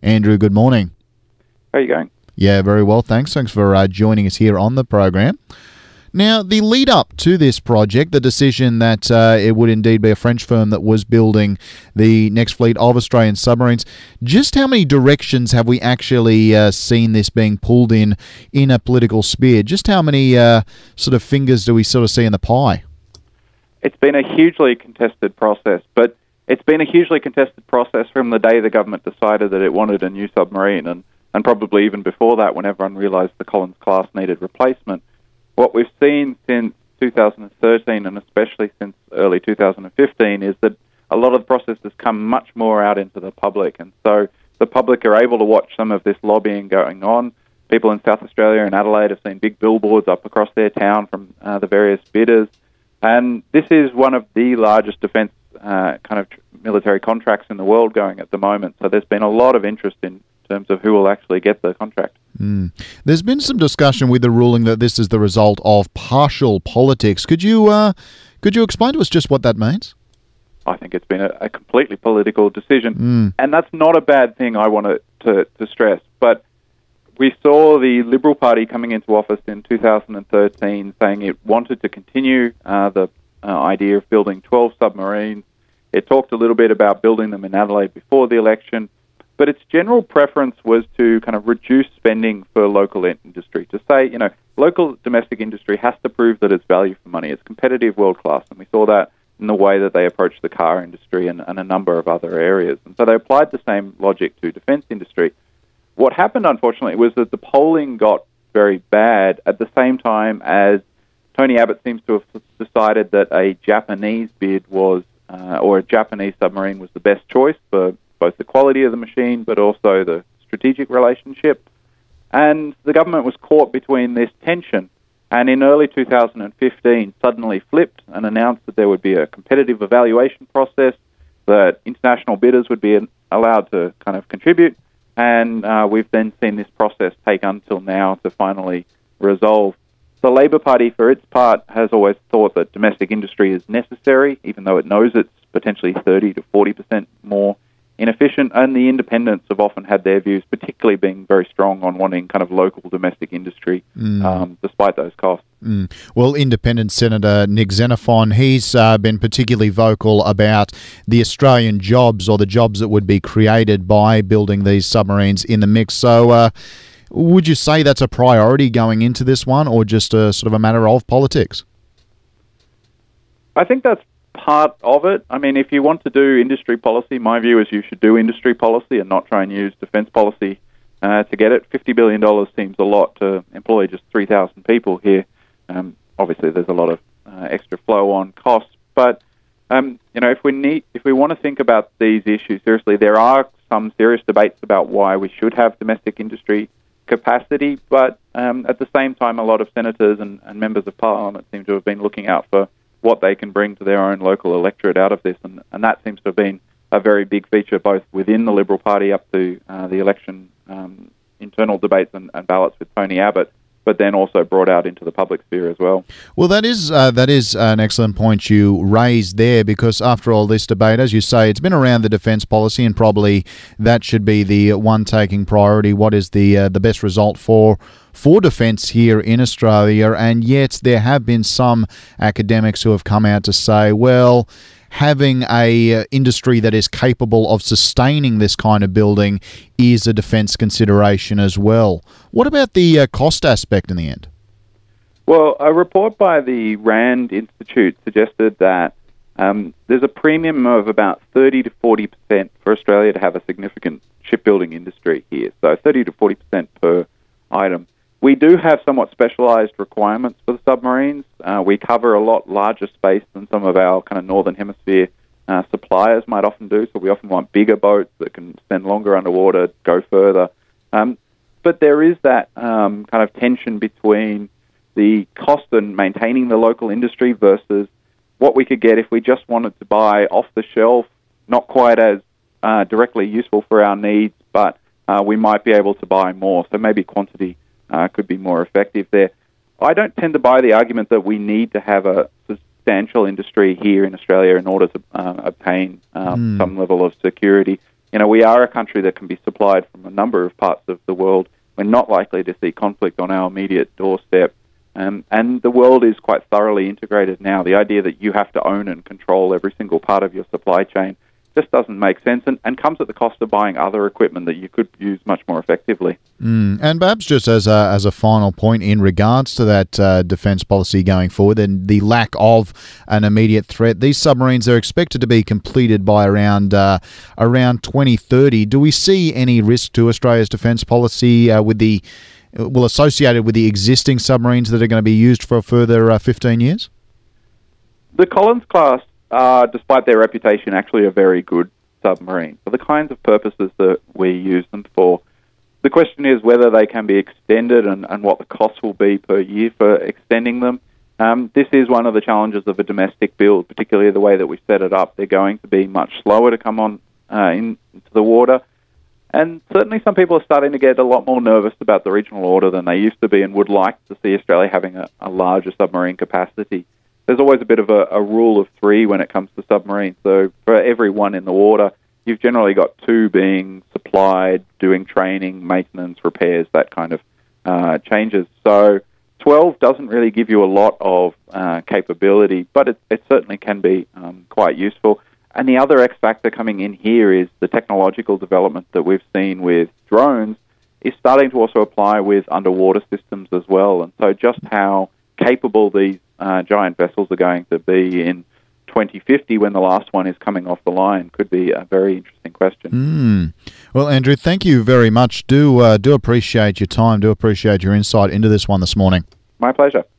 Andrew, good morning. How are you going? Yeah, very well, thanks. Thanks for joining us here on the program. Now, the lead up to this project, the decision that it would indeed be a French firm that was building the next fleet of Australian submarines, just how many directions have we actually seen this being pulled in a political sphere? Just how many sort of fingers do we sort of see in the pie? It's been a hugely contested process, but it's been a hugely contested process from the day the government decided that it wanted a new submarine, and probably even before that when everyone realised the Collins class needed replacement. What we've seen since 2013 and especially since early 2015 is that a lot of the process has come much more out into the public, and so the public are able to watch some of this lobbying going on. People in South Australia and Adelaide have seen big billboards up across their town from the various bidders, and this is one of the largest defence military contracts in the world going at the moment, so there's been a lot of interest in terms of who will actually get the contract. There's been some discussion with the ruling that this is the result of partial politics. Could you explain to us just what that means? I think it's been a completely political decision, and that's not a bad thing, I want to stress. But we saw the Liberal Party coming into office in 2013 saying it wanted to continue the idea of building 12 submarines. It talked a little bit about building them in Adelaide before the election, but its general preference was to kind of reduce spending for local industry, to say, local domestic industry has to prove that it's value for money. It's competitive, world-class, and we saw that in the way that they approached the car industry and a number of other areas. And so they applied the same logic to defence industry. What happened, unfortunately, was that the polling got very bad at the same time as Tony Abbott seems to have decided that a Japanese bid was, or a Japanese submarine was the best choice for both the quality of the machine but also the strategic relationship. And the government was caught between this tension, and in early 2015 suddenly flipped and announced that there would be a competitive evaluation process, that international bidders would be allowed to kind of contribute, and we've then seen this process take until now to finally resolve. The Labor Party, for its part, has always thought that domestic industry is necessary, even though it knows it's potentially 30 to 40% more inefficient, and the independents have often had their views, particularly being very strong on wanting kind of local domestic industry, despite those costs. Well, Independent Senator Nick Xenophon, he's been particularly vocal about the Australian jobs, or the jobs that would be created by building these submarines in the mix. So would you say that's a priority going into this one, or just a sort of a matter of politics? I think that's part of it. I mean, if you want to do industry policy, my view is you should do industry policy and not try and use defence policy to get it. $50 billion seems a lot to employ just 3,000 people here. Obviously, there's a lot of extra flow on costs, but if we want to think about these issues seriously, there are some serious debates about why we should have domestic industry capacity, but at the same time, a lot of senators and members of parliament seem to have been looking out for what they can bring to their own local electorate out of this, and that seems to have been a very big feature both within the Liberal Party up to the election internal debates and ballots with Tony Abbott, but then also brought out into the public sphere as well. Well, that is an excellent point you raised there, because after all this debate, as you say, it's been around the defence policy, and probably that should be the one taking priority. What is the best result for defence here in Australia? And yet there have been some academics who have come out to say, well, having a industry that is capable of sustaining this kind of building is a defence consideration as well. What about the cost aspect in the end? Well, a report by the RAND Institute suggested that there's a premium of about 30 to 40% for Australia to have a significant shipbuilding industry here, so 30 to 40% per item. We do have somewhat specialised requirements for the submarines. We cover a lot larger space than some of our kind of Northern Hemisphere suppliers might often do, so we often want bigger boats that can spend longer underwater, go further. But there is that kind of tension between the cost and maintaining the local industry versus what we could get if we just wanted to buy off the shelf, not quite as directly useful for our needs, but we might be able to buy more. So maybe quantity could be more effective there. I don't tend to buy the argument that we need to have a substantial industry here in Australia in order to obtain some level of security. we are a country that can be supplied from a number of parts of the world. We're not likely to see conflict on our immediate doorstep. And the world is quite thoroughly integrated now. The idea that you have to own and control every single part of your supply chain just doesn't make sense and comes at the cost of buying other equipment that you could use much more effectively. And perhaps just as a final point in regards to that defence policy going forward and the lack of an immediate threat, these submarines are expected to be completed by around 2030. Do we see any risk to Australia's defence policy associated with the existing submarines that are going to be used for a further 15 years? The Collins class, despite their reputation, actually a very good submarine for the kinds of purposes that we use them for. The question is whether they can be extended and what the cost will be per year for extending them. This is one of the challenges of a domestic build, particularly the way that we set it up. They're going to be much slower to come on into the water. And certainly some people are starting to get a lot more nervous about the regional order than they used to be and would like to see Australia having a larger submarine capacity. There's always a bit of a rule of three when it comes to submarines. So for every one in the water, you've generally got two being supplied, doing training, maintenance, repairs, that kind of changes. So 12 doesn't really give you a lot of capability, but it certainly can be quite useful. And the other X factor coming in here is the technological development that we've seen with drones is starting to also apply with underwater systems as well. And so just how capable these giant vessels are going to be in 2050 when the last one is coming off the line could be a very interesting question. Well, Andrew, thank you very much. Do appreciate your time, do appreciate your insight into this one this morning. My pleasure.